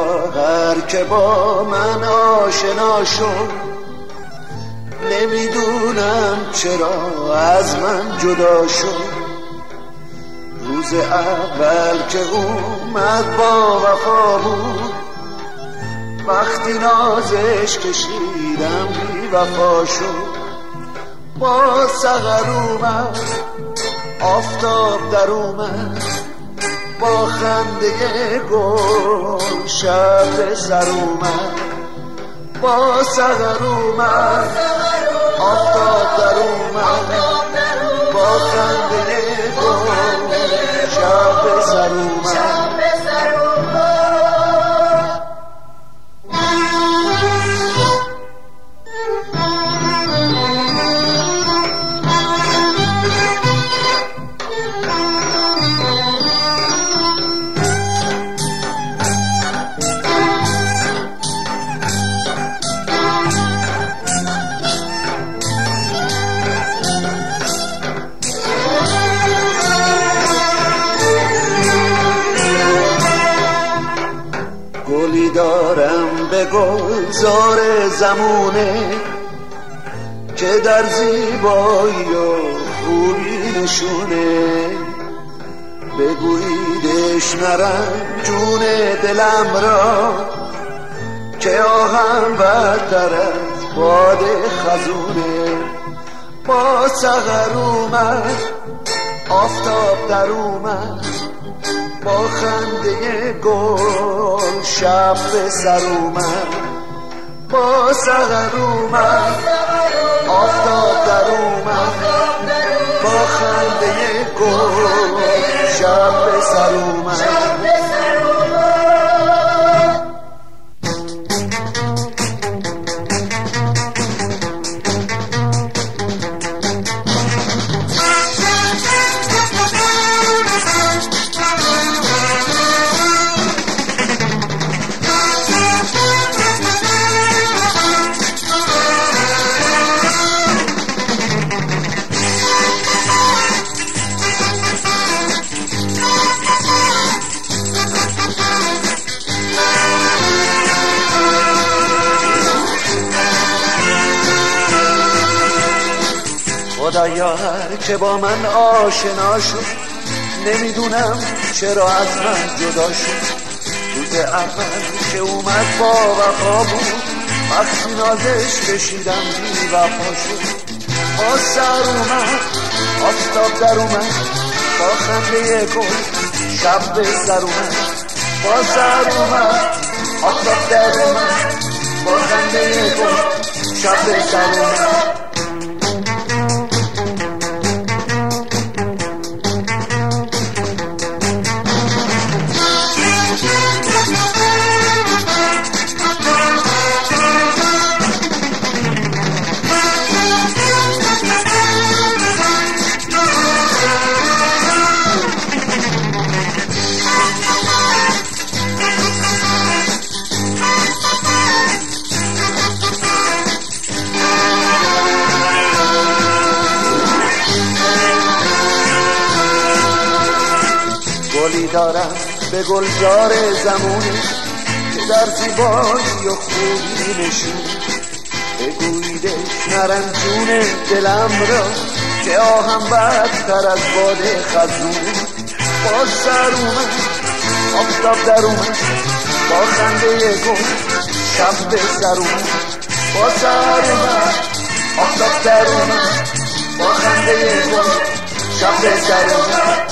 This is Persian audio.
خدایا هر که با من آشنا شد، نمیدونم چرا از من جدا شد. روز اول که اومد با وفا بود، وقتی نازش کشیدم بی وفا شد. با سحر اومد آفتاب در اومد، با خنده گل شب سر اومد. با سحر اومد آفتاب در اومد، با خنده گل شب سر اومد. گلی دارم به گلزار زمونه که در زیبایی و خوبی نشونه. بگوییدش نرم جون دلم را که آهم بدتر از باد خزونه. با سحر اومد آفتاب در اومد، با خنده گل شب به سر اومد. با سحر اومد آفتاب در اومد، با خنده گل شب به سر اومد. خدایا هر که با من آشنا شد، نمیدونم چرا از من جدا شد. روز اول که اومد با وفا بود، وقتی نازش کشیدم بی وفا شد. با سر اومد آفتاب در اومد، با خنده گل شب به سر اومد. با سر اومد آفتاب در اومد، با خنده گل شب به سر اومد. گلی دارم به گلزار زمونه که در زیبایی و خوبی نشون. بگوییدش نرم جون دلم را که آهم بدتر از باد خزونه. با سر اومد آفتاب در اومد، با خنده گل شب به سر اومد. با سر اومد آفتاب در اومد، با خنده گل شب به سر اومد.